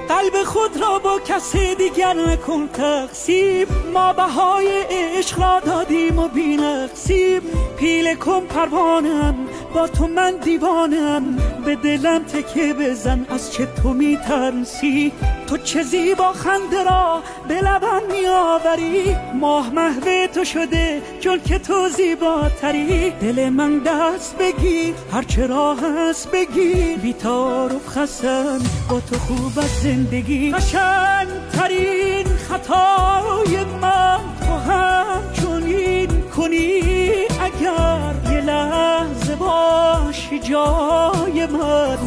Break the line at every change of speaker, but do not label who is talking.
قلب خود را با کسی دیگر نکن تقسیم. ما بهای عشق را دادیم و بی نقصیم. پیله کن پروانم با تو من دیوانم. به دلم تکه بزن از چه تو میترسی. تو چه زیبا خنده را به لبم میآوری. ماه محو تو شده چون که تو زیباتری. دل من دست بگیر هرچه راه هست بگیر. بی تعارف خسن با تو خوب از زندگی. قشنگ ترین خطای من تو همچنین کنی. اگر یه لحظه باشی جای من